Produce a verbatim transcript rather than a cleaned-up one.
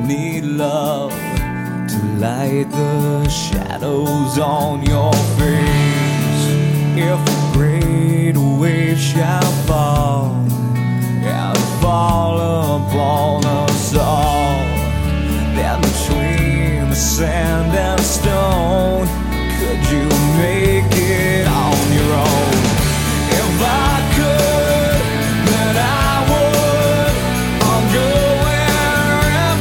need love to light the shadows on your face. If a great wave shall fall and fall upon us all, then between the sand and stone, could you